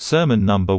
Sermon number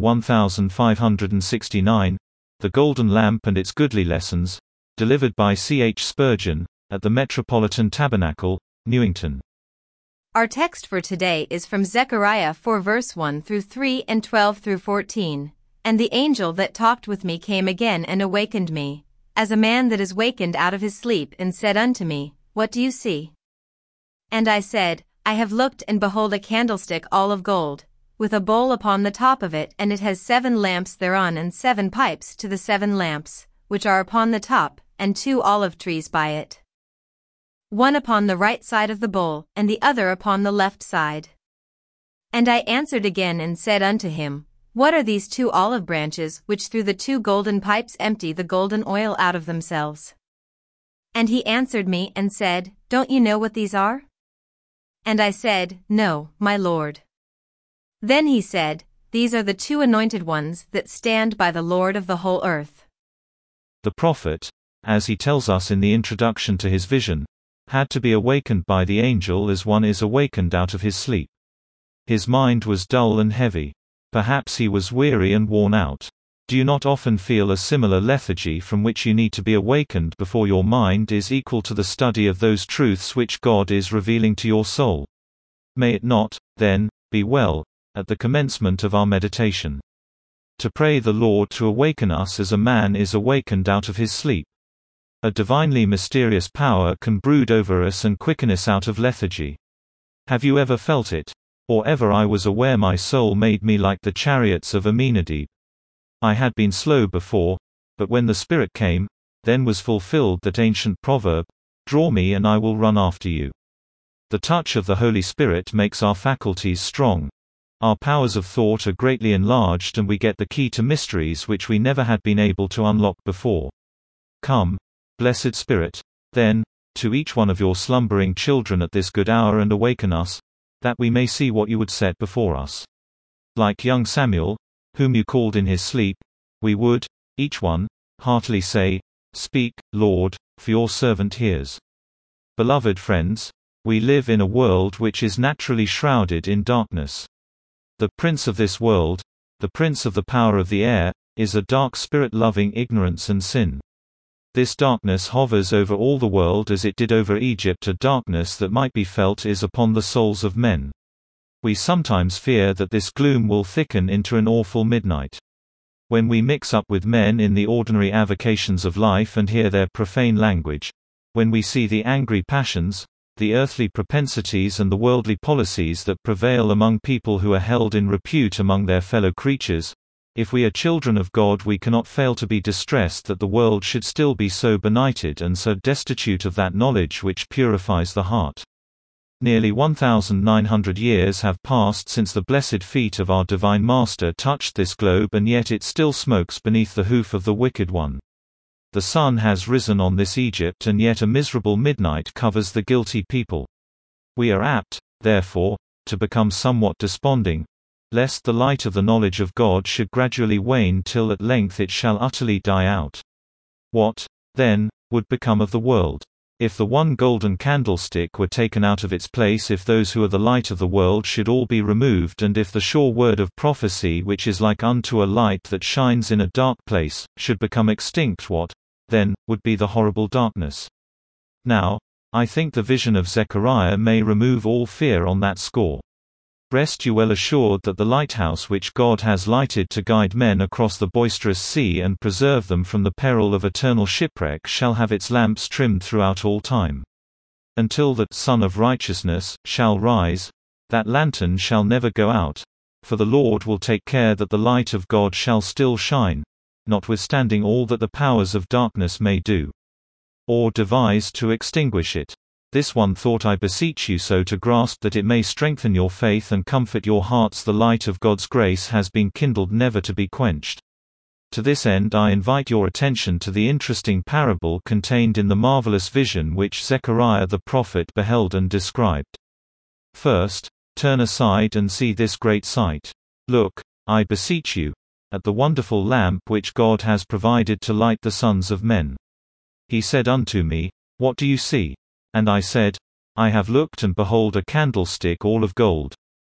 1569, The Golden Lamp and Its Goodly Lessons, delivered by C. H. Spurgeon, at the Metropolitan Tabernacle, Newington. Our text for today is from Zechariah 4 verse 1 through 3 and 12 through 14. And the angel that talked with me came again and awakened me, as a man that is wakened out of his sleep, and said unto me, What do you see? And I said, I have looked, and behold a candlestick all of gold, with a bowl upon the top of it, and it has 7 lamps thereon, and 7 pipes to the 7 lamps, which are upon the top, and 2 olive trees by it, one upon the right side of the bowl, and the other upon the left side. And I answered again and said unto him, What are these 2 olive branches, which through the 2 golden pipes empty the golden oil out of themselves? And he answered me and said, Don't you know what these are? And I said, No, my Lord. Then he said, These are the 2 anointed ones that stand by the Lord of the whole earth. The prophet, as he tells us in the introduction to his vision, had to be awakened by the angel as one is awakened out of his sleep. His mind was dull and heavy. Perhaps he was weary and worn out. Do you not often feel a similar lethargy from which you need to be awakened before your mind is equal to the study of those truths which God is revealing to your soul? May it not, then, be well, at the commencement of our meditation, to pray the Lord to awaken us as a man is awakened out of his sleep. A divinely mysterious power can brood over us and quicken us out of lethargy. Have you ever felt it? Or ever I was aware my soul made me like the chariots of Amenadib. I had been slow before, but when the Spirit came, then was fulfilled that ancient proverb, Draw me and I will run after you. The touch of the Holy Spirit makes our faculties strong. Our powers of thought are greatly enlarged, and we get the key to mysteries which we never had been able to unlock before. Come, blessed Spirit, then, to each one of your slumbering children at this good hour, and awaken us, that we may see what you would set before us. Like young Samuel, whom you called in his sleep, we would, each one, heartily say, Speak, Lord, for your servant hears. Beloved friends, we live in a world which is naturally shrouded in darkness. The prince of this world, the prince of the power of the air, is a dark spirit loving ignorance and sin. This darkness hovers over all the world as it did over Egypt. A darkness that might be felt is upon the souls of men. We sometimes fear that this gloom will thicken into an awful midnight. When we mix up with men in the ordinary avocations of life and hear their profane language, when we see the angry passions, the earthly propensities and the worldly policies that prevail among people who are held in repute among their fellow creatures, if we are children of God, we cannot fail to be distressed that the world should still be so benighted and so destitute of that knowledge which purifies the heart. Nearly 1,900 years have passed since the blessed feet of our Divine Master touched this globe, and yet it still smokes beneath the hoof of the wicked one. The sun has risen on this Egypt, and yet a miserable midnight covers the guilty people. We are apt, therefore, to become somewhat desponding, lest the light of the knowledge of God should gradually wane till at length it shall utterly die out. What, then, would become of the world if the one golden candlestick were taken out of its place, if those who are the light of the world should all be removed, and if the sure word of prophecy, which is like unto a light that shines in a dark place, should become extinct? What, then, would be the horrible darkness? Now, I think the vision of Zechariah may remove all fear on that score. Rest you well assured that the lighthouse which God has lighted to guide men across the boisterous sea and preserve them from the peril of eternal shipwreck shall have its lamps trimmed throughout all time. Until the Sun of Righteousness shall rise, that lantern shall never go out, for the Lord will take care that the light of God shall still shine, notwithstanding all that the powers of darkness may do, or devise to extinguish it. This one thought I beseech you so to grasp, that it may strengthen your faith and comfort your hearts. The light of God's grace has been kindled, never to be quenched. To this end I invite your attention to the interesting parable contained in the marvelous vision which Zechariah the prophet beheld and described. First, turn aside and see this great sight. Look, I beseech you, at the wonderful lamp which God has provided to light the sons of men. He said unto me, What do you see? And I said, I have looked, and behold a candlestick all of gold.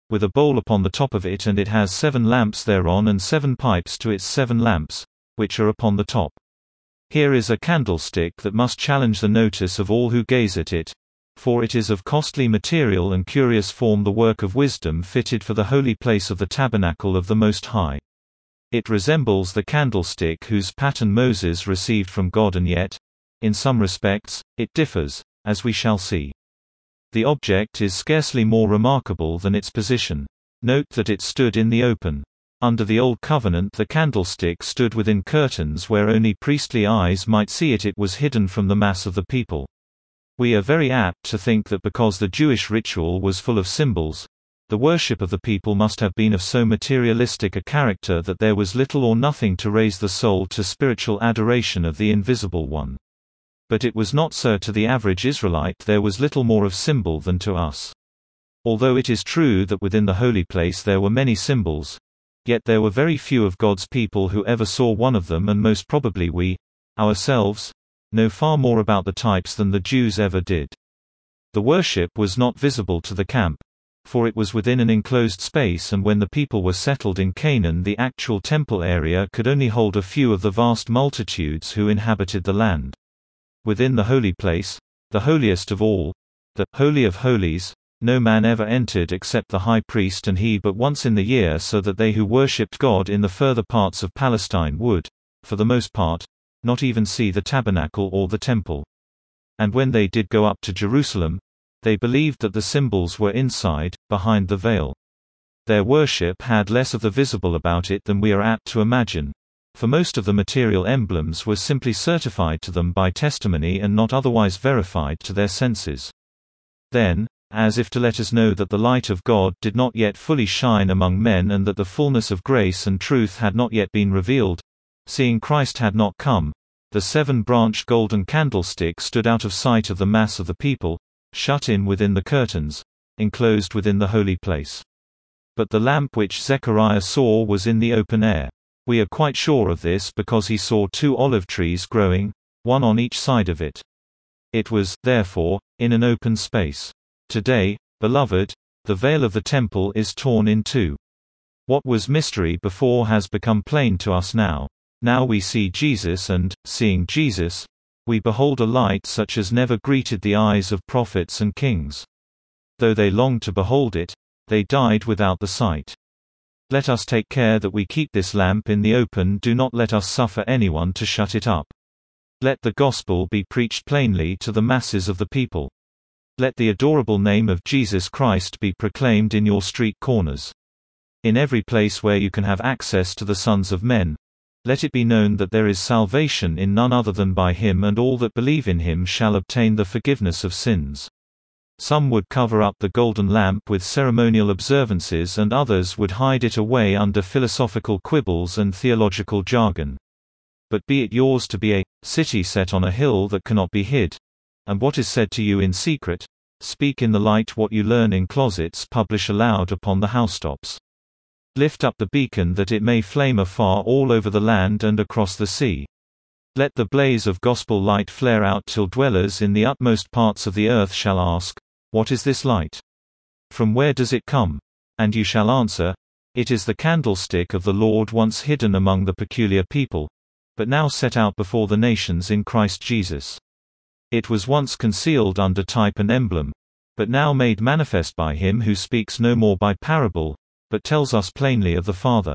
with a bowl upon the top of it, and it has 7 lamps thereon and 7 pipes to its 7 lamps, which are upon the top. Here is a candlestick that must challenge the notice of all who gaze at it, for it is of costly material and curious form, the work of wisdom fitted for the holy place of the tabernacle of the Most High. It resembles the candlestick whose pattern Moses received from God, and yet, in some respects, it differs, as we shall see. The object is scarcely more remarkable than its position. Note that it stood in the open. Under the Old Covenant the candlestick stood within curtains where only priestly eyes might see it. It was hidden from the mass of the people. We are very apt to think that because the Jewish ritual was full of symbols, the worship of the people must have been of so materialistic a character that there was little or nothing to raise the soul to spiritual adoration of the Invisible One. But it was not so. To the average Israelite there was little more of symbol than to us. Although it is true that within the holy place there were many symbols, yet there were very few of God's people who ever saw one of them, and most probably we, ourselves, know far more about the types than the Jews ever did. The worship was not visible to the camp, for it was within an enclosed space, and when the people were settled in Canaan the actual temple area could only hold a few of the vast multitudes who inhabited the land. Within the holy place, the holiest of all, the Holy of Holies, no man ever entered except the high priest, and he but once in the year, so that they who worshipped God in the further parts of Palestine would, for the most part, not even see the tabernacle or the temple. And when they did go up to Jerusalem, they believed that the symbols were inside, behind the veil. Their worship had less of the visible about it than we are apt to imagine, for most of the material emblems were simply certified to them by testimony and not otherwise verified to their senses. Then, as if to let us know that the light of God did not yet fully shine among men, and that the fullness of grace and truth had not yet been revealed, seeing Christ had not come, the 7-branched golden candlestick stood out of sight of the mass of the people, shut in within the curtains, enclosed within the holy place. But the lamp which Zechariah saw was in the open air. We are quite sure of this because he saw 2 olive trees growing, one on each side of it. It was, therefore, in an open space. Today, beloved, the veil of the temple is torn in 2. What was mystery before has become plain to us now. Now we see Jesus, and, seeing Jesus, we behold a light such as never greeted the eyes of prophets and kings. Though they longed to behold it, they died without the sight. Let us take care that we keep this lamp in the open. Do not let us suffer anyone to shut it up. Let the gospel be preached plainly to the masses of the people. Let the adorable name of Jesus Christ be proclaimed in your street corners. In every place where you can have access to the sons of men, let it be known that there is salvation in none other than by him, and all that believe in him shall obtain the forgiveness of sins. Some would cover up the golden lamp with ceremonial observances, and others would hide it away under philosophical quibbles and theological jargon. But be it yours to be a city set on a hill that cannot be hid, and what is said to you in secret, speak in the light. What you learn in closets, publish aloud upon the housetops. Lift up the beacon that it may flame afar all over the land and across the sea. Let the blaze of gospel light flare out till dwellers in the utmost parts of the earth shall ask, what is this light? From where does it come? And you shall answer, it is the candlestick of the Lord, once hidden among the peculiar people, but now set out before the nations in Christ Jesus. It was once concealed under type and emblem, but now made manifest by him who speaks no more by parable, but tells us plainly of the Father.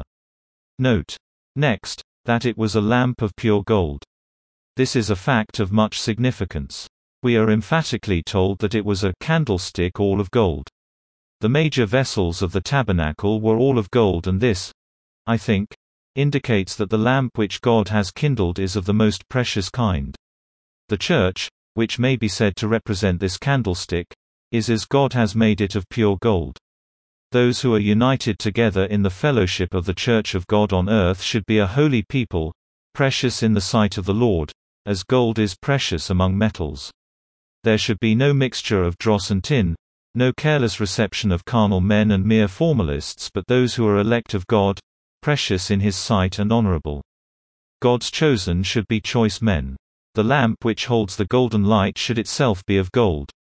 Note, next, that it was a lamp of pure gold. This is a fact of much significance. We are emphatically told that it was a candlestick all of gold. The major vessels of the tabernacle were all of gold, and this, I think, indicates that the lamp which God has kindled is of the most precious kind. The church, which may be said to represent this candlestick, is as God has made it of pure gold. Those who are united together in the fellowship of the Church of God on earth should be a holy people, precious in the sight of the Lord, as gold is precious among metals. There should be no mixture of dross and tin, no careless reception of carnal men and mere formalists, but those who are elect of God, precious in his sight and honorable. God's chosen should be choice men. The lamp which holds the golden light should itself be of gold.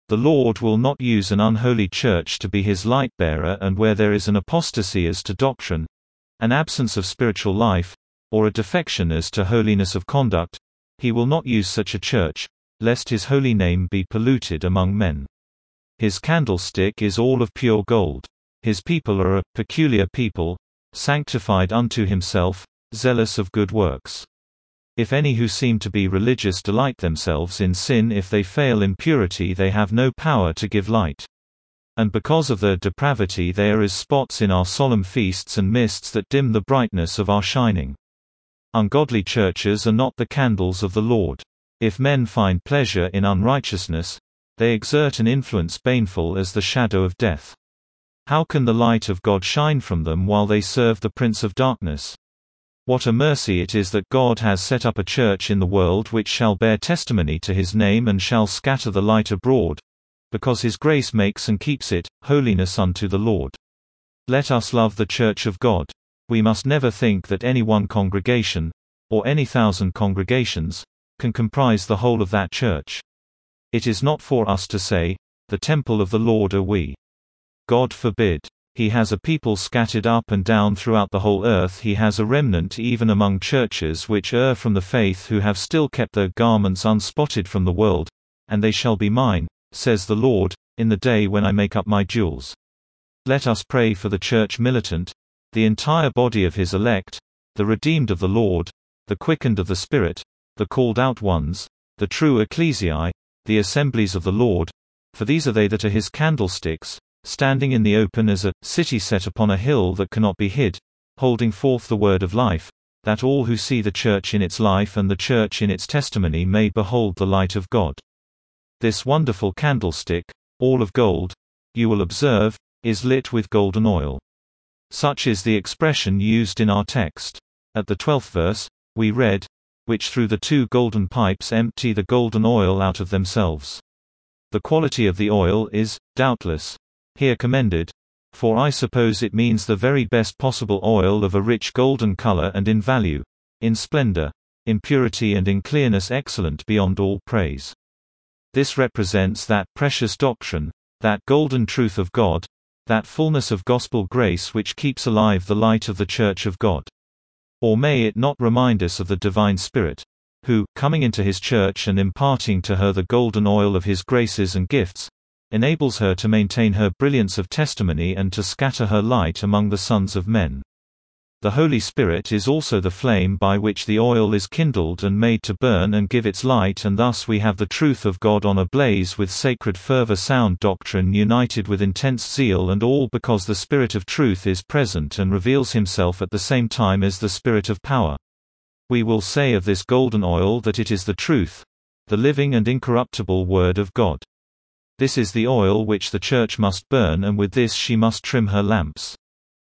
The Lord will not use an unholy church to be his light-bearer, and where there is an apostasy as to doctrine, an absence of spiritual life, or a defection as to holiness of conduct, he will not use such a church, lest his holy name be polluted among men. His candlestick is all of pure gold. His people are a peculiar people, sanctified unto himself, zealous of good works. If any who seem to be religious delight themselves in sin, if they fail in purity, they have no power to give light. And because of their depravity they are as spots in our solemn feasts and mists that dim the brightness of our shining. Ungodly churches are not the candles of the Lord. If men find pleasure in unrighteousness, they exert an influence baneful as the shadow of death. How can the light of God shine from them while they serve the prince of darkness? What a mercy it is that God has set up a church in the world which shall bear testimony to his name and shall scatter the light abroad, because his grace makes and keeps it, holiness unto the Lord. Let us love the church of God. We must never think that any one congregation, or any 1,000 congregations, can comprise the whole of that church. It is not for us to say, the temple of the Lord are we. God forbid. He has a people scattered up and down throughout the whole earth. He has a remnant even among churches which err from the faith, who have still kept their garments unspotted from the world, and they shall be mine, says the Lord, in the day when I make up my jewels. Let us pray for the church militant, the entire body of his elect, the redeemed of the Lord, the quickened of the Spirit, the called out ones, the true ecclesiae, the assemblies of the Lord, for these are they that are his candlesticks, standing in the open as a city set upon a hill that cannot be hid, holding forth the word of life, that all who see the church in its life and the church in its testimony may behold the light of God. This wonderful candlestick, all of gold, you will observe, is lit with golden oil. Such is the expression used in our text. At the 12th verse, we read, which through the 2 golden pipes empty the golden oil out of themselves. The quality of the oil is, doubtless, here commended, for I suppose it means the very best possible oil of a rich golden color and in value, in splendor, in purity and in clearness excellent beyond all praise. This represents that precious doctrine, that golden truth of God, that fullness of gospel grace which keeps alive the light of the church of God. Or may it not remind us of the divine Spirit, who, coming into his church and imparting to her the golden oil of his graces and gifts, enables her to maintain her brilliance of testimony and to scatter her light among the sons of men. The Holy Spirit is also the flame by which the oil is kindled and made to burn and give its light, and thus we have the truth of God on a blaze with sacred fervor, sound doctrine united with intense zeal, and all because the Spirit of truth is present and reveals himself at the same time as the Spirit of power. We will say of this golden oil that it is the truth, the living and incorruptible Word of God. This is the oil which the church must burn, and with this she must trim her lamps.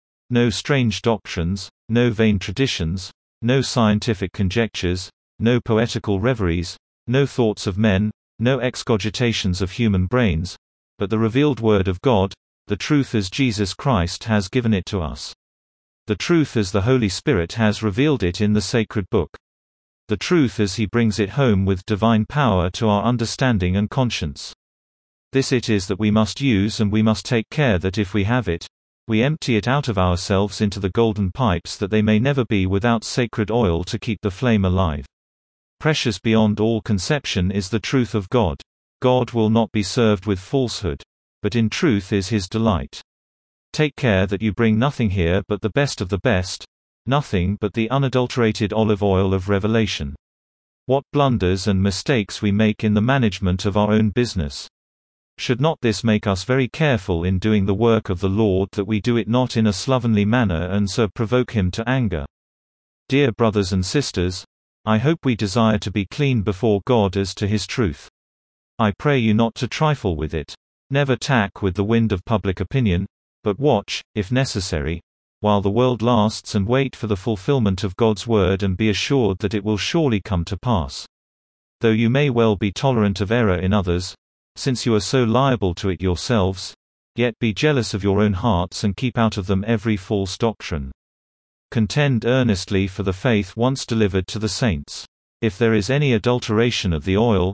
No strange doctrines, no vain traditions, no scientific conjectures, no poetical reveries, no thoughts of men, no excogitations of human brains, but the revealed Word of God, the truth as Jesus Christ has given it to us. The truth as the Holy Spirit has revealed it in the sacred book. The truth as he brings it home with divine power to our understanding and conscience. This it is that we must use, and we must take care that if we have it, we empty it out of ourselves into the golden pipes, that they may never be without sacred oil to keep the flame alive. Precious beyond all conception is the truth of God. God will not be served with falsehood, but in truth is his delight. Take care that you bring nothing here but the best of the best, nothing but the unadulterated olive oil of revelation. What blunders and mistakes we make in the management of our own business! Should not this make us very careful in doing the work of the Lord, that we do it not in a slovenly manner and so provoke him to anger? Dear brothers and sisters, I hope we desire to be clean before God as to his truth. I pray you not to trifle with it. Never tack with the wind of public opinion, but watch, if necessary, while the world lasts, and wait for the fulfillment of God's word, and be assured that it will surely come to pass. Though you may well be tolerant of error in others, since you are so liable to it yourselves, yet be jealous of your own hearts and keep out of them every false doctrine. Contend earnestly for the faith once delivered to the saints. If there is any adulteration of the oil,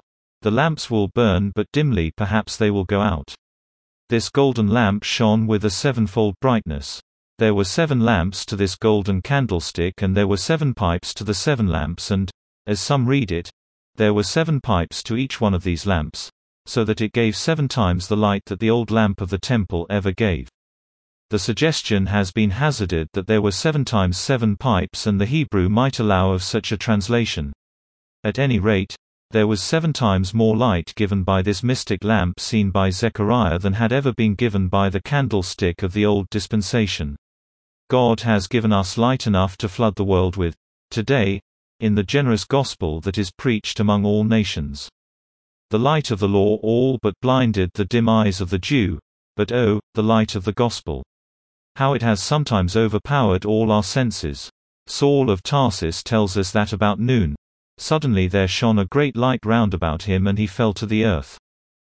The lamps will burn but dimly, perhaps they will go out. This golden lamp shone with a sevenfold brightness. There were 7 lamps to this golden candlestick, and there were 7 pipes to the 7 lamps, and, as some read it, there were 7 pipes to each one of these lamps, so that it gave 7 times the light that the old lamp of the temple ever gave. The suggestion has been hazarded that there were 7 times 7 pipes, and the Hebrew might allow of such a translation. At any rate, there was 7 times more light given by this mystic lamp seen by Zechariah than had ever been given by the candlestick of the old dispensation. God has given us light enough to flood the world with, today, in the generous gospel that is preached among all nations. The light of the law all but blinded the dim eyes of the Jew, but oh, the light of the gospel! How it has sometimes overpowered all our senses. Saul of Tarsus tells us that about noon, suddenly there shone a great light round about him, and he fell to the earth.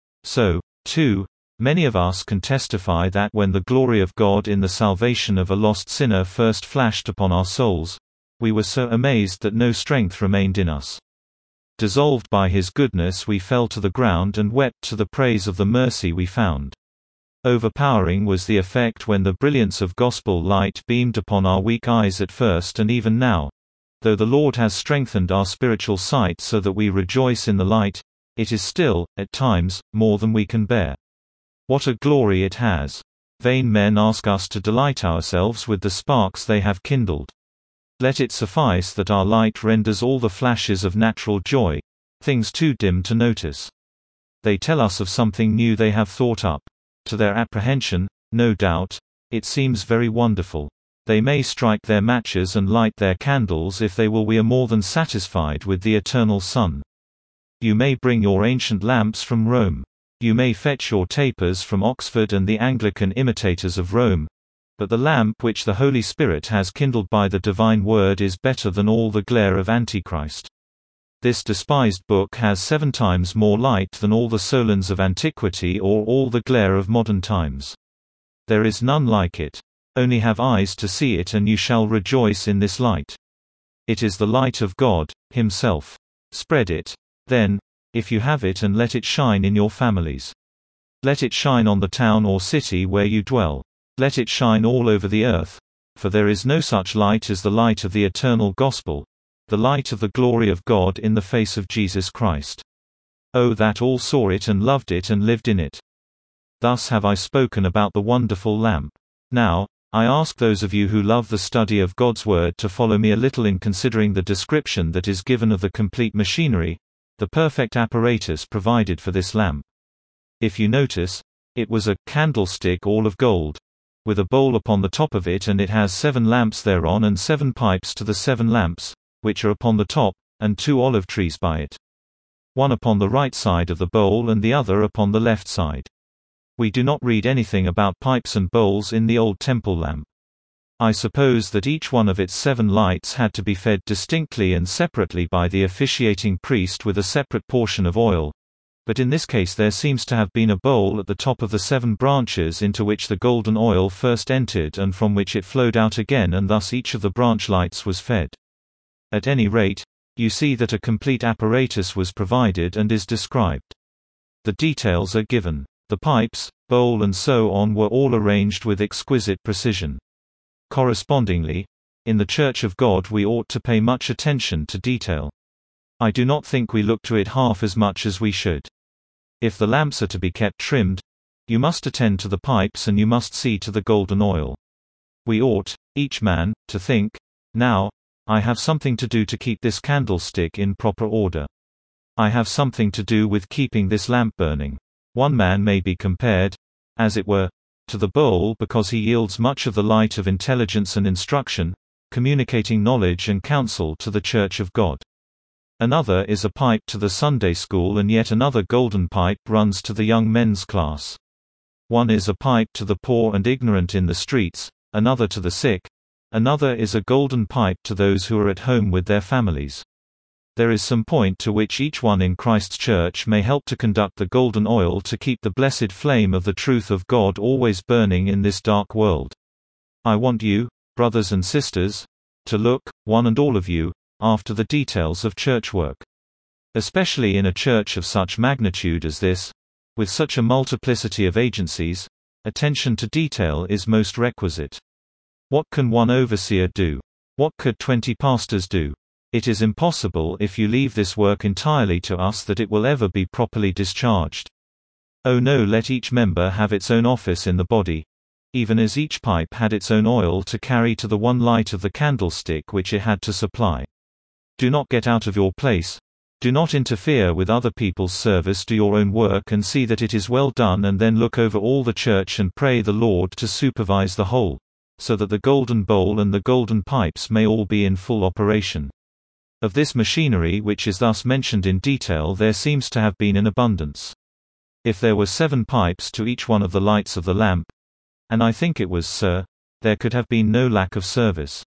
So, too, many of us can testify that when the glory of God in the salvation of a lost sinner first flashed upon our souls, we were so amazed that no strength remained in us. Dissolved by His goodness, we fell to the ground and wept to the praise of the mercy we found. Overpowering was the effect when the brilliance of gospel light beamed upon our weak eyes at first, and even now, though the Lord has strengthened our spiritual sight so that we rejoice in the light, it is still, at times, more than we can bear. What a glory it has! Vain men ask us to delight ourselves with the sparks they have kindled. Let it suffice that our light renders all the flashes of natural joy, things too dim to notice. They tell us of something new they have thought up. To their apprehension, no doubt, it seems very wonderful. They may strike their matches and light their candles if they will. We are more than satisfied with the eternal sun. You may bring your ancient lamps from Rome. You may fetch your tapers from Oxford and the Anglican imitators of Rome, but the lamp which the Holy Spirit has kindled by the divine word is better than all the glare of Antichrist. This despised book has 7 times more light than all the solons of antiquity or all the glare of modern times. There is none like it. Only have eyes to see it, and you shall rejoice in this light. It is the light of God Himself. Spread it, then, if you have it, and let it shine in your families. Let it shine on the town or city where you dwell. Let it shine all over the earth, for there is no such light as the light of the eternal gospel, the light of the glory of God in the face of Jesus Christ. Oh, that all saw it and loved it and lived in it. Thus have I spoken about the wonderful lamp. Now, I ask those of you who love the study of God's Word to follow me a little in considering the description that is given of the complete machinery, the perfect apparatus provided for this lamp. If you notice, it was a candlestick all of gold, with a bowl upon the top of it, and it has 7 lamps thereon and 7 pipes to the 7 lamps, which are upon the top, and 2 olive trees by it. One upon the right side of the bowl and the other upon the left side. We do not read anything about pipes and bowls in the old temple lamp. I suppose that each one of its 7 lights had to be fed distinctly and separately by the officiating priest with a separate portion of oil, but in this case there seems to have been a bowl at the top of the 7 branches into which the golden oil first entered and from which it flowed out again, and thus each of the branch lights was fed. At any rate, you see that a complete apparatus was provided and is described. The details are given. The pipes, bowl and so on were all arranged with exquisite precision. Correspondingly, in the Church of God we ought to pay much attention to detail. I do not think we look to it half as much as we should. If the lamps are to be kept trimmed, you must attend to the pipes and you must see to the golden oil. We ought, each man, to think, now, I have something to do to keep this candlestick in proper order. I have something to do with keeping this lamp burning. One man may be compared, as it were, to the bowl because he yields much of the light of intelligence and instruction, communicating knowledge and counsel to the Church of God. Another is a pipe to the Sunday school, and yet another golden pipe runs to the young men's class. One is a pipe to the poor and ignorant in the streets, another to the sick, another is a golden pipe to those who are at home with their families. There is some point to which each one in Christ's church may help to conduct the golden oil to keep the blessed flame of the truth of God always burning in this dark world. I want you, brothers and sisters, to look, one and all of you, after the details of church work. Especially in a church of such magnitude as this, with such a multiplicity of agencies, attention to detail is most requisite. What can one overseer do? What could 20 pastors do? It is impossible if you leave this work entirely to us that it will ever be properly discharged. Oh no, let each member have its own office in the body, even as each pipe had its own oil to carry to the one light of the candlestick which it had to supply. Do not get out of your place. Do not interfere with other people's service. Do your own work and see that it is well done, and then look over all the church and pray the Lord to supervise the whole, so that the golden bowl and the golden pipes may all be in full operation. Of this machinery which is thus mentioned in detail there seems to have been in abundance. If there were 7 pipes to each one of the lights of the lamp, and I think it was, sir, there could have been no lack of service.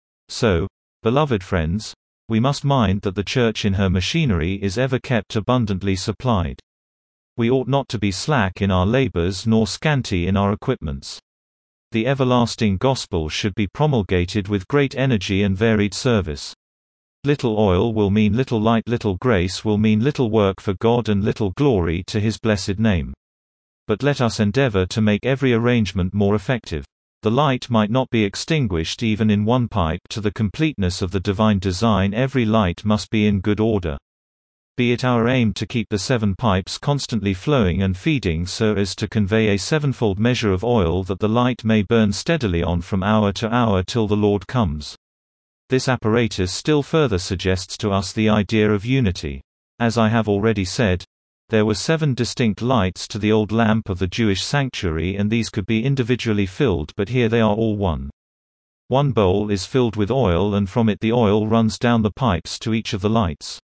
So, beloved friends, we must mind that the church in her machinery is ever kept abundantly supplied. We ought not to be slack in our labors nor scanty in our equipments. The everlasting gospel should be promulgated with great energy and varied service. Little oil will mean little light, little grace will mean little work for God and little glory to His blessed name. But let us endeavor to make every arrangement more effective. The light might not be extinguished even in one pipe. To the completeness of the divine design, every light must be in good order. Be it our aim to keep the 7 pipes constantly flowing and feeding so as to convey a 7-fold measure of oil that the light may burn steadily on from hour to hour till the Lord comes. This apparatus still further suggests to us the idea of unity. As I have already said, there were 7 distinct lights to the old lamp of the Jewish sanctuary, and these could be individually filled, but here they are all one. One bowl is filled with oil, and from it the oil runs down the pipes to each of the lights.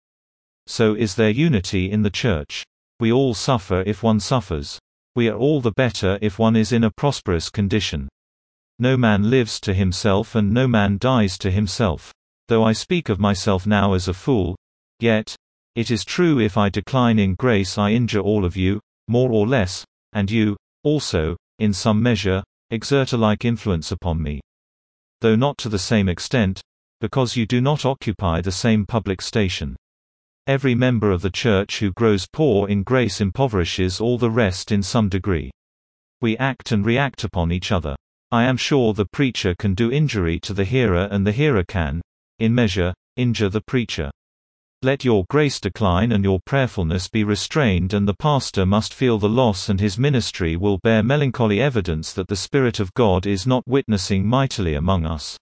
So is there unity in the church. We all suffer if one suffers. We are all the better if one is in a prosperous condition. No man lives to himself, and no man dies to himself. Though I speak of myself now as a fool, yet, it is true, if I decline in grace I injure all of you, more or less, and you, also, in some measure, exert a like influence upon me. Though not to the same extent, because you do not occupy the same public station. Every member of the church who grows poor in grace impoverishes all the rest in some degree. We act and react upon each other. I am sure the preacher can do injury to the hearer, and the hearer can, in measure, injure the preacher. Let your grace decline and your prayerfulness be restrained, and the pastor must feel the loss, and his ministry will bear melancholy evidence that the Spirit of God is not witnessing mightily among us.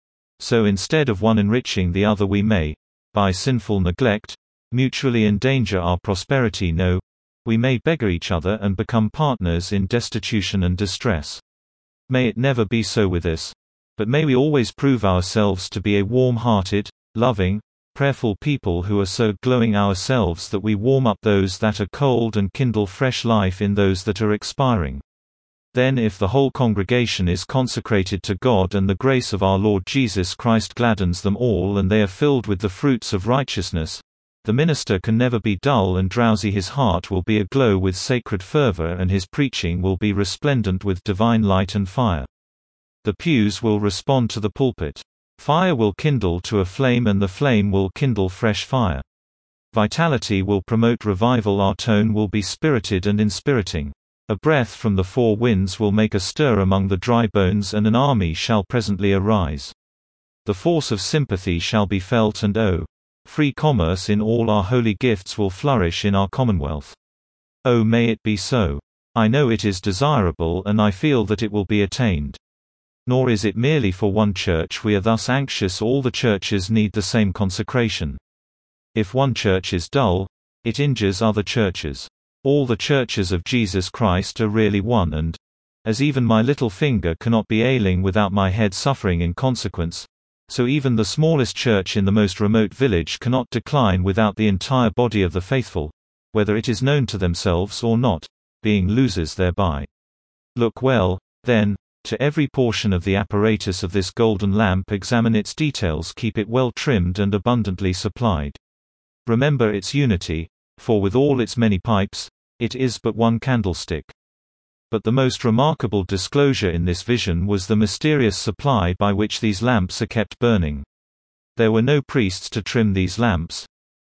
So instead of one enriching the other, we may, by sinful neglect, mutually endanger our prosperity. No, we may beggar each other and become partners in destitution and distress. May it never be so with us, but may we always prove ourselves to be a warm-hearted, loving, prayerful people who are so glowing ourselves that we warm up those that are cold and kindle fresh life in those that are expiring. Then if the whole congregation is consecrated to God and the grace of our Lord Jesus Christ gladdens them all and they are filled with the fruits of righteousness, the minister can never be dull and drowsy. His heart will be aglow with sacred fervor, and his preaching will be resplendent with divine light and fire. The pews will respond to the pulpit. Fire will kindle to a flame, and the flame will kindle fresh fire. Vitality will promote revival. Our tone will be spirited and inspiriting. A breath from the 4 winds will make a stir among the dry bones, and an army shall presently arise. The force of sympathy shall be felt, and free commerce in all our holy gifts will flourish in our commonwealth. Oh, may it be so. I know it is desirable, and I feel that it will be attained. Nor is it merely for one church we are thus anxious. All the churches need the same consecration. If one church is dull, it injures other churches. All the churches of Jesus Christ are really one, and, as even my little finger cannot be ailing without my head suffering in consequence, so even the smallest church in the most remote village cannot decline without the entire body of the faithful, whether it is known to themselves or not, being losers thereby. Look well, then, to every portion of the apparatus of this golden lamp, examine its details, keep it well trimmed and abundantly supplied. Remember its unity, for with all its many pipes, it is but one candlestick. But the most remarkable disclosure in this vision was the mysterious supply by which these lamps are kept burning. There were no priests to trim these lamps,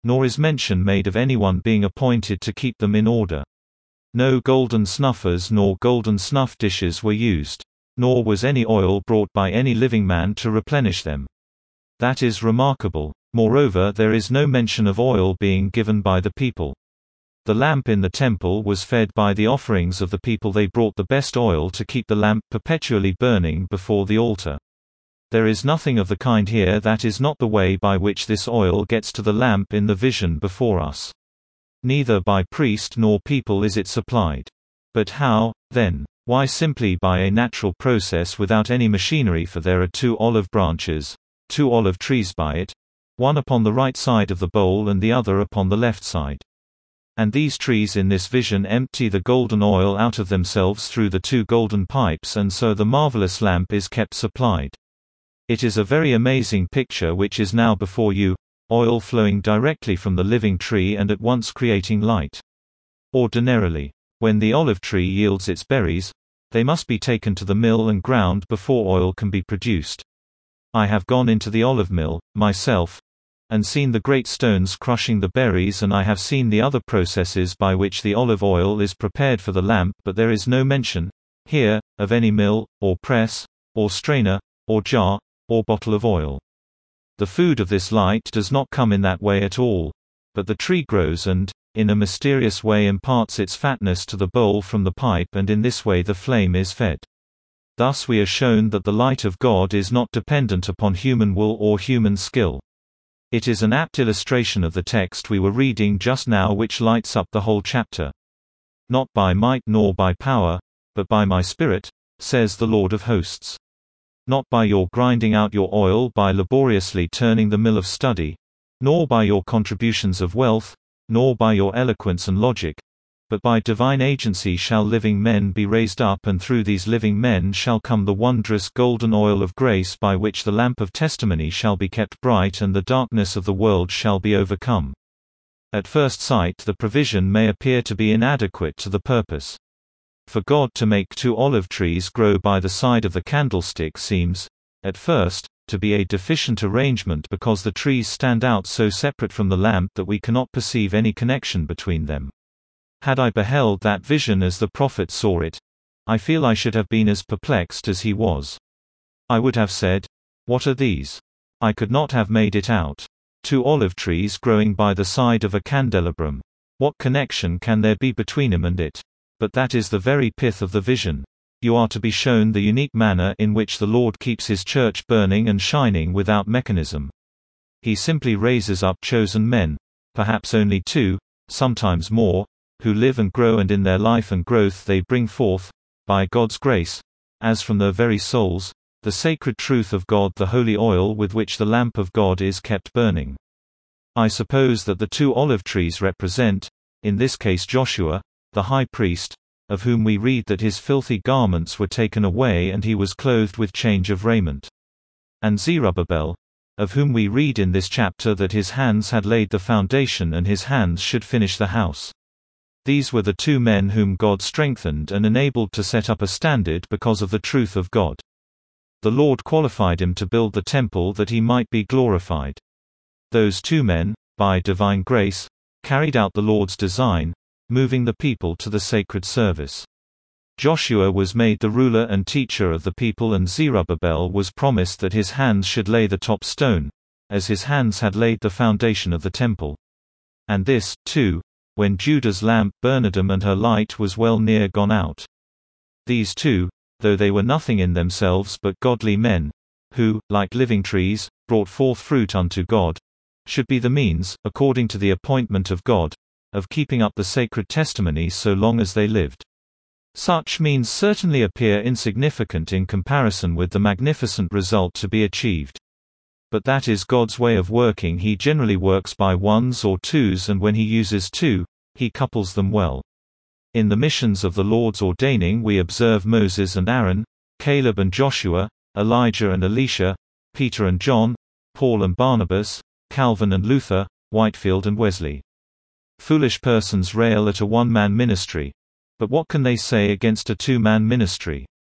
nor is mention made of anyone being appointed to keep them in order. No golden snuffers nor golden snuff dishes were used, nor was any oil brought by any living man to replenish them. That is remarkable. Moreover, there is no mention of oil being given by the people. The lamp in the temple was fed by the offerings of the people. They brought the best oil to keep the lamp perpetually burning before the altar. There is nothing of the kind here. That is not the way by which this oil gets to the lamp in the vision before us. Neither by priest nor people is it supplied. But how, then? Why simply by a natural process without any machinery? For there are 2 olive branches, 2 olive trees by it, one upon the right side of the bowl and the other upon the left side. And these trees in this vision empty the golden oil out of themselves through the 2 golden pipes, and so the marvelous lamp is kept supplied. It is a very amazing picture which is now before you, oil flowing directly from the living tree and at once creating light. Ordinarily, when the olive tree yields its berries, they must be taken to the mill and ground before oil can be produced. I have gone into the olive mill, myself, and seen the great stones crushing the berries, and I have seen the other processes by which the olive oil is prepared for the lamp, but there is no mention, here, of any mill, or press, or strainer, or jar, or bottle of oil. The food of this light does not come in that way at all, but the tree grows and, in a mysterious way, imparts its fatness to the bowl from the pipe, and in this way the flame is fed. Thus we are shown that the light of God is not dependent upon human will or human skill. It is an apt illustration of the text we were reading just now, which lights up the whole chapter. Not by might nor by power, but by my Spirit, says the Lord of hosts. Not by your grinding out your oil, by laboriously turning the mill of study, nor by your contributions of wealth, nor by your eloquence and logic, but by divine agency shall living men be raised up, and through these living men shall come the wondrous golden oil of grace, by which the lamp of testimony shall be kept bright and the darkness of the world shall be overcome. At first sight the provision may appear to be inadequate to the purpose. For God to make 2 olive trees grow by the side of the candlestick seems, at first, to be a deficient arrangement, because the trees stand out so separate from the lamp that we cannot perceive any connection between them. Had I beheld that vision as the prophet saw it, I feel I should have been as perplexed as he was. I would have said, "What are these?" I could not have made it out. 2 olive trees growing by the side of a candelabrum. What connection can there be between him and it? But that is the very pith of the vision. You are to be shown the unique manner in which the Lord keeps his church burning and shining without mechanism. He simply raises up chosen men, perhaps only 2, sometimes more, who live and grow, and in their life and growth they bring forth, by God's grace, as from their very souls, the sacred truth of God, the holy oil with which the lamp of God is kept burning. I suppose that the 2 olive trees represent, in this case, Joshua, the high priest, of whom we read that his filthy garments were taken away and he was clothed with change of raiment. And Zerubbabel, of whom we read in this chapter that his hands had laid the foundation and his hands should finish the house. These were the 2 men whom God strengthened and enabled to set up a standard because of the truth of God. The Lord qualified him to build the temple that he might be glorified. Those 2 men, by divine grace, carried out the Lord's design, moving the people to the sacred service. Joshua was made the ruler and teacher of the people, and Zerubbabel was promised that his hands should lay the top stone, as his hands had laid the foundation of the temple. And this, too, when Judah's lamp Bernadem and her light was well near gone out. These 2, though they were nothing in themselves but godly men, who, like living trees, brought forth fruit unto God, should be the means, according to the appointment of God, of keeping up the sacred testimony so long as they lived. Such means certainly appear insignificant in comparison with the magnificent result to be achieved. But that is God's way of working. He generally works by ones or twos, and when he uses 2, he couples them well. In the missions of the Lord's ordaining we observe Moses and Aaron, Caleb and Joshua, Elijah and Elisha, Peter and John, Paul and Barnabas, Calvin and Luther, Whitefield and Wesley. Foolish persons rail at a one-man ministry. But what can they say against a 2-man ministry?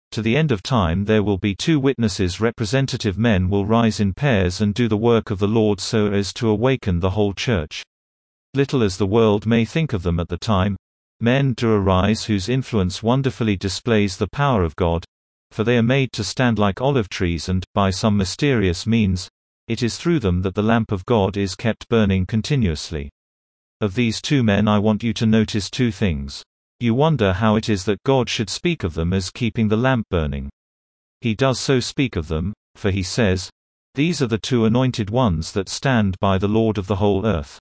To the end of time there will be 2 witnesses. Representative men will rise in pairs and do the work of the Lord so as to awaken the whole church. Little as the world may think of them at the time, men do arise whose influence wonderfully displays the power of God, for they are made to stand like olive trees and, by some mysterious means, it is through them that the lamp of God is kept burning continuously. Of these 2 men I want you to notice 2 things. You wonder how it is that God should speak of them as keeping the lamp burning. He does so speak of them, for he says, "These are the 2 anointed ones that stand by the Lord of the whole earth."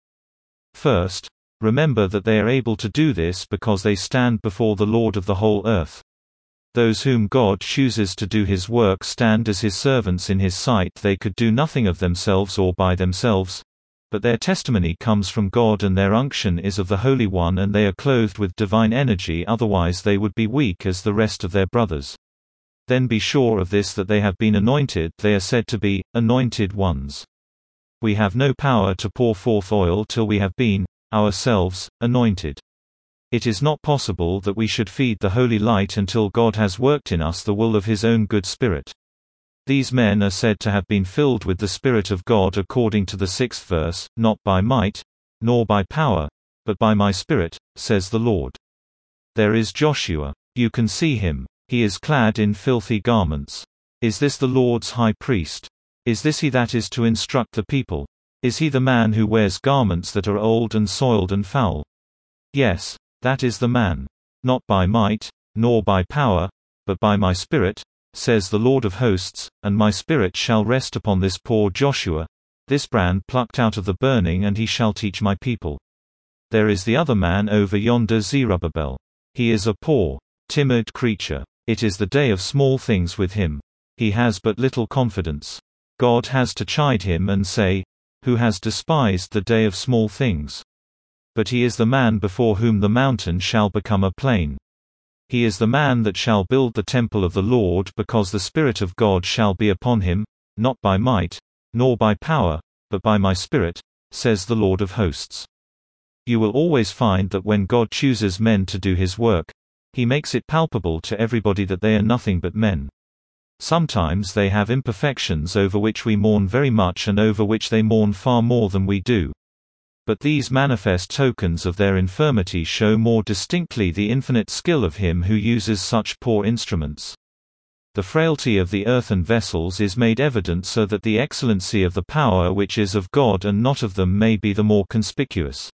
First, remember that they are able to do this because they stand before the Lord of the whole earth. Those whom God chooses to do his work stand as his servants in his sight. They could do nothing of themselves or by themselves, but their testimony comes from God and their unction is of the Holy One, and they are clothed with divine energy, otherwise they would be weak as the rest of their brothers. Then be sure of this, that they have been anointed. They are said to be anointed ones. We have no power to pour forth oil till we have been, ourselves, anointed. It is not possible that we should feed the holy light until God has worked in us the will of his own good Spirit. These men are said to have been filled with the Spirit of God according to the 6th verse, "Not by might, nor by power, but by my Spirit, says the Lord." There is Joshua. You can see him. He is clad in filthy garments. Is this the Lord's high priest? Is this he that is to instruct the people? Is he the man who wears garments that are old and soiled and foul? Yes, that is the man. "Not by might, nor by power, but by my Spirit, says the Lord of hosts, and my Spirit shall rest upon this poor Joshua, this brand plucked out of the burning, and he shall teach my people." There is the other man over yonder, Zerubbabel. He is a poor, timid creature. It is the day of small things with him. He has but little confidence. God has to chide him and say, "Who has despised the day of small things?" But he is the man before whom the mountain shall become a plain. He is the man that shall build the temple of the Lord, because the Spirit of God shall be upon him, "Not by might, nor by power, but by my Spirit, says the Lord of hosts." You will always find that when God chooses men to do his work, he makes it palpable to everybody that they are nothing but men. Sometimes they have imperfections over which we mourn very much and over which they mourn far more than we do. But these manifest tokens of their infirmity show more distinctly the infinite skill of him who uses such poor instruments. The frailty of the earthen vessels is made evident so that the excellency of the power which is of God and not of them may be the more conspicuous.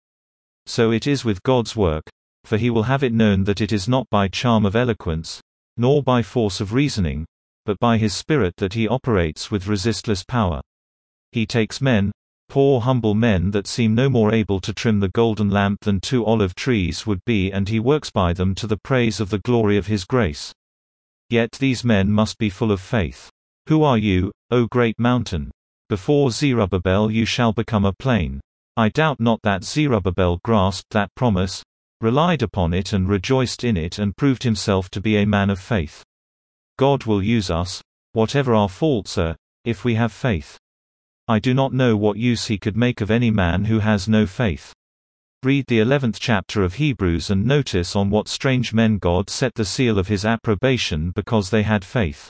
So it is with God's work, for he will have it known that it is not by charm of eloquence, nor by force of reasoning, but by his Spirit that he operates with resistless power. He takes men, poor humble men that seem no more able to trim the golden lamp than 2 olive trees would be, and he works by them to the praise of the glory of his grace. Yet these men must be full of faith. Who are you, O great mountain? Before Zerubbabel you shall become a plain. I doubt not that Zerubbabel grasped that promise, relied upon it and rejoiced in it, and proved himself to be a man of faith. God will use us, whatever our faults are, if we have faith. I do not know what use he could make of any man who has no faith. Read the 11th chapter of Hebrews and notice on what strange men God set the seal of his approbation because they had faith.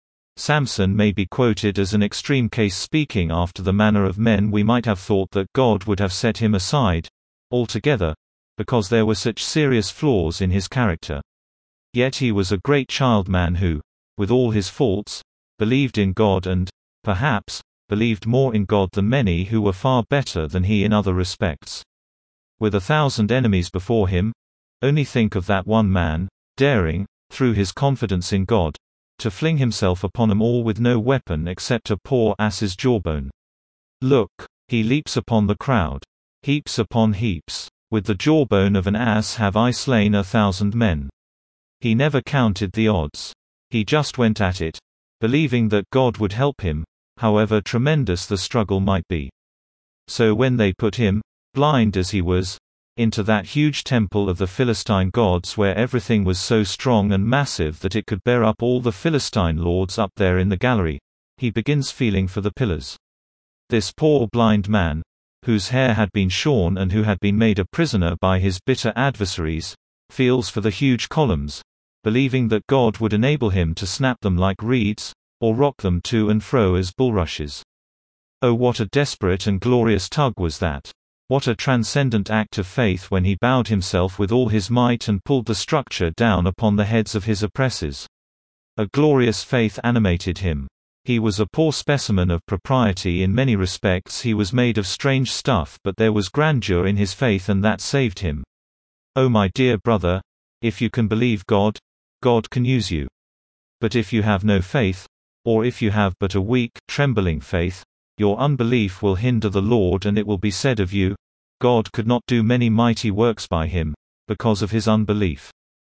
Samson may be quoted as an extreme case, speaking after the manner of men. We might have thought that God would have set him aside altogether, because there were such serious flaws in his character. Yet he was a great child man who, with all his faults, believed in God and, perhaps, believed more in God than many who were far better than he in other respects. With 1,000 enemies before him, only think of that one man, daring, through his confidence in God, to fling himself upon them all with no weapon except a poor ass's jawbone. Look, he leaps upon the crowd. Heaps upon heaps. With the jawbone of an ass have I slain 1,000 men. He never counted the odds. He just went at it, believing that God would help him, however tremendous the struggle might be. So when they put him, blind as he was, into that huge temple of the Philistine gods where everything was so strong and massive that it could bear up all the Philistine lords up there in the gallery, he begins feeling for the pillars. This poor blind man, whose hair had been shorn and who had been made a prisoner by his bitter adversaries, feels for the huge columns, believing that God would enable him to snap them like reeds, or rock them to and fro as bulrushes. Oh, what a desperate and glorious tug was that! What a transcendent act of faith when he bowed himself with all his might and pulled the structure down upon the heads of his oppressors. A glorious faith animated him. He was a poor specimen of propriety in many respects. He was made of strange stuff, but there was grandeur in his faith, and that saved him. Oh, my dear brother, if you can believe God, God can use you. But if you have no faith, or if you have but a weak, trembling faith, your unbelief will hinder the Lord, and it will be said of you, God could not do many mighty works by him, because of his unbelief.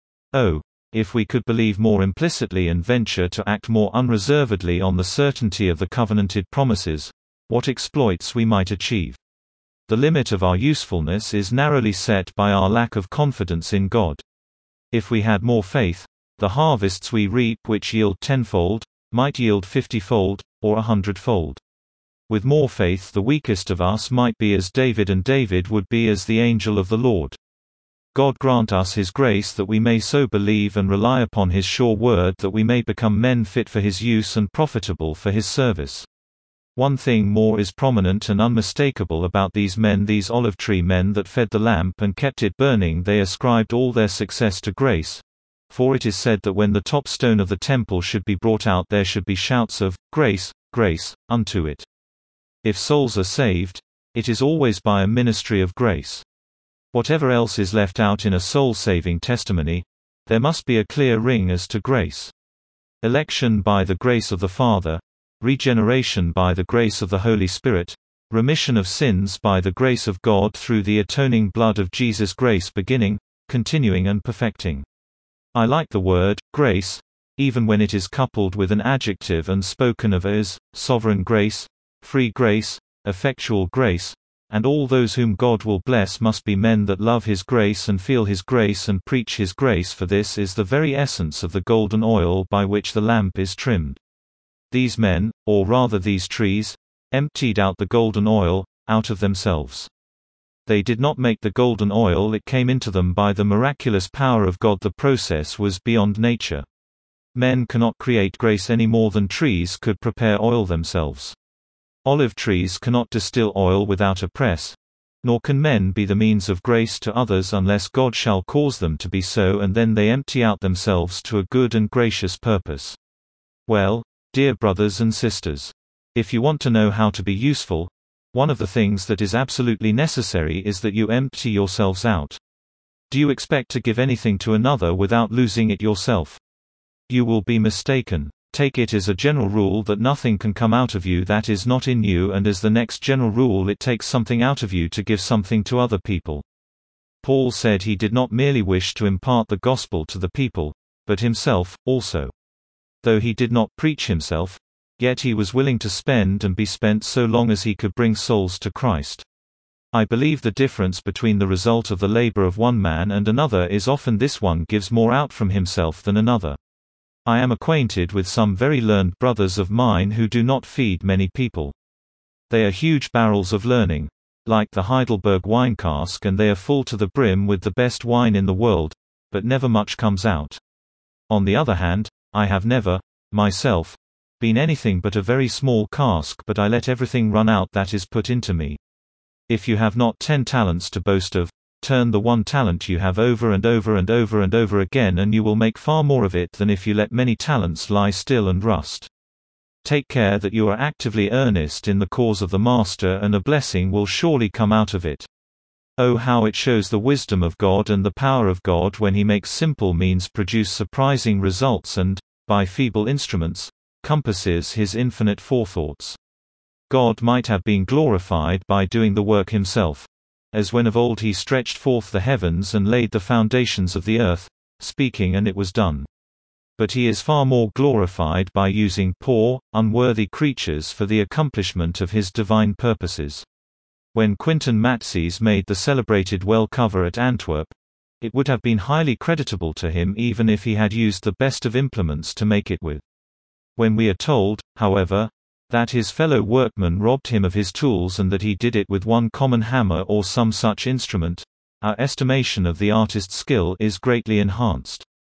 Oh, if we could believe more implicitly and venture to act more unreservedly on the certainty of the covenanted promises, what exploits we might achieve. The limit of our usefulness is narrowly set by our lack of confidence in God. If we had more faith, the harvests we reap, which yield tenfold, might yield 50-fold, or 100-fold. With more faith, the weakest of us might be as David, and David would be as the angel of the Lord. God grant us His grace that we may so believe and rely upon His sure word that we may become men fit for His use and profitable for His service. One thing more is prominent and unmistakable about these men, these olive tree men that fed the lamp and kept it burning. They ascribed all their success to grace. For it is said that when the top stone of the temple should be brought out, there should be shouts of, "Grace, grace, unto it." If souls are saved, it is always by a ministry of grace. Whatever else is left out in a soul-saving testimony, there must be a clear ring as to grace. Election by the grace of the Father, regeneration by the grace of the Holy Spirit, remission of sins by the grace of God through the atoning blood of Jesus, grace beginning, continuing and perfecting. I like the word, grace, even when it is coupled with an adjective and spoken of as, sovereign grace, free grace, effectual grace, and all those whom God will bless must be men that love His grace and feel His grace and preach His grace, for this is the very essence of the golden oil by which the lamp is trimmed. These men, or rather these trees, emptied out the golden oil, out of themselves. They did not make the golden oil, it came into them by the miraculous power of God. The process was beyond nature. Men cannot create grace any more than trees could prepare oil themselves. Olive trees cannot distill oil without a press, nor can men be the means of grace to others unless God shall cause them to be so, and then they empty out themselves to a good and gracious purpose. Well, dear brothers and sisters, if you want to know how to be useful, one of the things that is absolutely necessary is that you empty yourselves out. Do you expect to give anything to another without losing it yourself? You will be mistaken. Take it as a general rule that nothing can come out of you that is not in you, and as the next general rule it takes something out of you to give something to other people. Paul said he did not merely wish to impart the gospel to the people, but himself, also. Though he did not preach himself, yet he was willing to spend and be spent so long as he could bring souls to Christ. I believe the difference between the result of the labor of one man and another is often this: one gives more out from himself than another. I am acquainted with some very learned brothers of mine who do not feed many people. They are huge barrels of learning, like the Heidelberg wine cask, and they are full to the brim with the best wine in the world, but never much comes out. On the other hand, I have never, myself, been anything but a very small cask, but I let everything run out that is put into me. If you have not 10 talents to boast of, turn the 1 talent you have over and over and over and over again, and you will make far more of it than if you let many talents lie still and rust. Take care that you are actively earnest in the cause of the Master, and a blessing will surely come out of it. Oh, how it shows the wisdom of God and the power of God when He makes simple means produce surprising results and, by feeble instruments, compasses His infinite forethoughts. God might have been glorified by doing the work Himself, as when of old He stretched forth the heavens and laid the foundations of the earth, speaking and it was done. But He is far more glorified by using poor, unworthy creatures for the accomplishment of His divine purposes. When Quinton Matsys made the celebrated well cover at Antwerp, it would have been highly creditable to him even if he had used the best of implements to make it with. When we are told, however, that his fellow workmen robbed him of his tools and that he did it with one common hammer or some such instrument, our estimation of the artist's skill is greatly enhanced.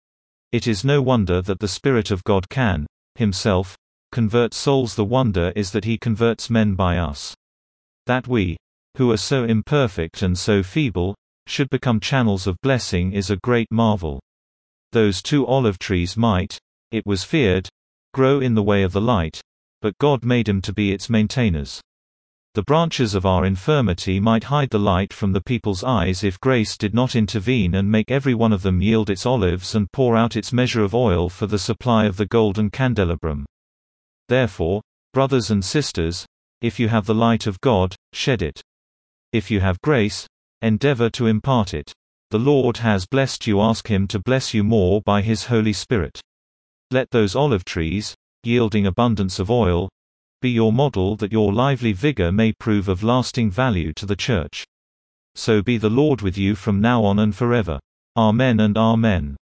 It is no wonder that the Spirit of God can, himself, convert souls. The wonder is that he converts men by us. That we, who are so imperfect and so feeble, should become channels of blessing is a great marvel. Those 2 olive trees might, it was feared, grow in the way of the light, but God made them to be its maintainers. The branches of our infirmity might hide the light from the people's eyes if grace did not intervene and make every one of them yield its olives and pour out its measure of oil for the supply of the golden candelabrum. Therefore, brothers and sisters, if you have the light of God, shed it. If you have grace, endeavor to impart it. The Lord has blessed you. Ask Him to bless you more by His Holy Spirit. Let those olive trees, yielding abundance of oil, be your model that your lively vigor may prove of lasting value to the Church. So be the Lord with you from now on and forever. Amen and Amen.